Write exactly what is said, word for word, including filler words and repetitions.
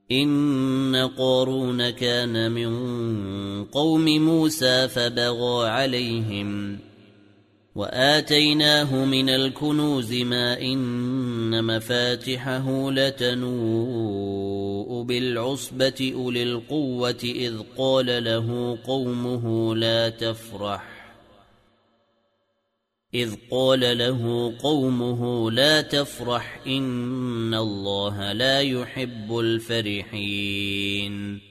إن قارون كان من قوم موسى فبغى عليهم وآتيناه من الكنوز ما إن مفاتحه لتنوء بالعصبة أولي القوة إذ قال له قومه لا تفرح إذ قال له قومه لا تفرح إن الله لا يحب الفرحين